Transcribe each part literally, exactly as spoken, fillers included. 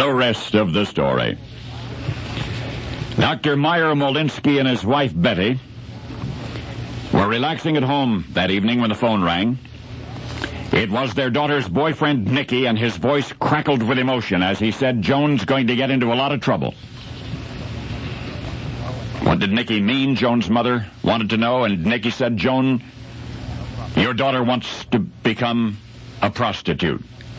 The rest of the story. Doctor Meyer Molinsky and his wife Betty were relaxing at home that evening when the phone rang. It was their daughter's boyfriend, Nicky, and his voice crackled with emotion as he said Joan's going to get into a lot of trouble. What did Nicky mean? Joan's mother wanted to know, and Nicky said, Joan, your daughter wants to become a prostitute.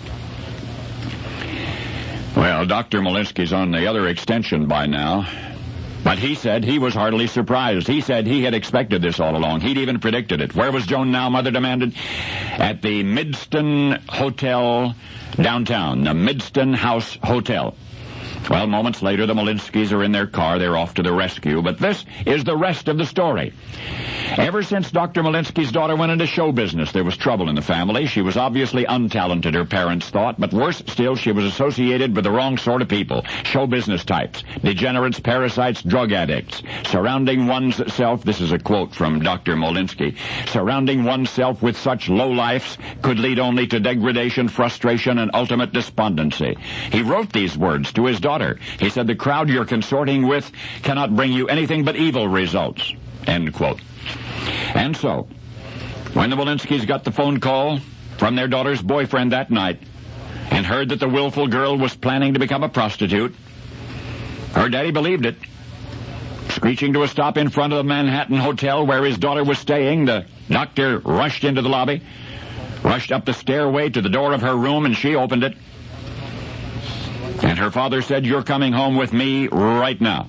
Well, Doctor Molinsky's on the other extension by now, but he said he was heartily surprised. He said he had expected this all along. He'd even predicted it. Where was Joan now, Mother demanded? At the Midston Hotel downtown, the Midston House Hotel. Well, moments later, the Molinskys are in their car. They're off to the rescue. But this is the rest of the story. Ever since Doctor Molinsky's daughter went into show business, there was trouble in the family. She was obviously untalented, her parents thought, but worse still, she was associated with the wrong sort of people. Show business types, degenerates, parasites, drug addicts. Surrounding oneself, this is a quote from Doctor Molinsky, surrounding oneself with such lowlifes could lead only to degradation, frustration, and ultimate despondency. He wrote these words to his daughter. He said, the crowd you're consorting with cannot bring you anything but evil results. End quote. And so, when the Molinskys got the phone call from their daughter's boyfriend that night and heard that the willful girl was planning to become a prostitute, her daddy believed it. Screeching to a stop in front of the Manhattan Hotel where his daughter was staying, the doctor rushed into the lobby, rushed up the stairway to the door of her room, and she opened it. And her father said, you're coming home with me right now.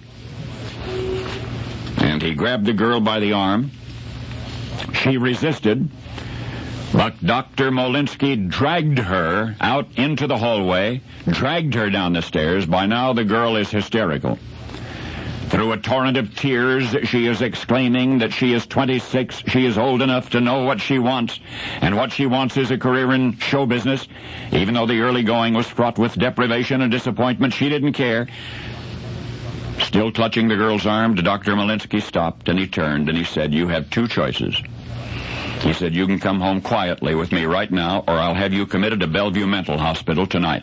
And he grabbed the girl by the arm. She resisted, but Doctor Molinsky dragged her out into the hallway, dragged her down the stairs. By now, the girl is hysterical. Through a torrent of tears, she is exclaiming that she is twenty-six, she is old enough to know what she wants, and what she wants is a career in show business. Even though the early going was fraught with deprivation and disappointment, she didn't care. Still clutching the girl's arm, Doctor Molinsky stopped, and he turned, and he said, you have two choices. He said, you can come home quietly with me right now, or I'll have you committed to Bellevue Mental Hospital tonight.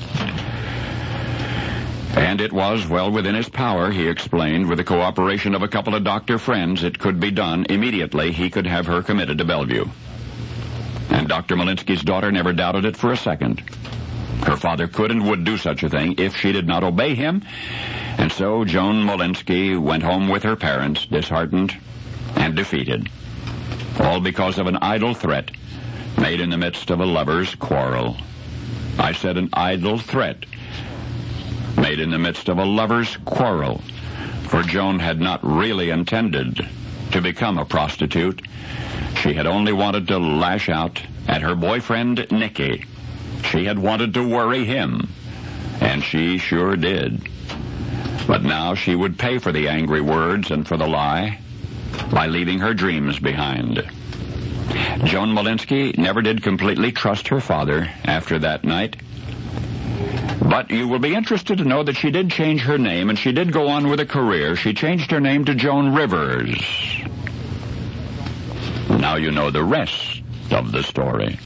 And it was well within his power, he explained, with the cooperation of a couple of doctor friends, it could be done immediately. He could have her committed to Bellevue. And Doctor Molinsky's daughter never doubted it for a second. Her father could and would do such a thing if she did not obey him. And so Joan Molinsky went home with her parents, disheartened and defeated. All because of an idle threat made in the midst of a lover's quarrel. I said an idle threat made in the midst of a lover's quarrel, for Joan had not really intended to become a prostitute. She had only wanted to lash out at her boyfriend, Nicky. She had wanted to worry him, and she sure did. But now she would pay for the angry words and for the lie by leaving her dreams behind. Joan Molinsky never did completely trust her father after that night. But you will be interested to know that she did change her name, and she did go on with a career. She changed her name to Joan Rivers. Now you know the rest of the story.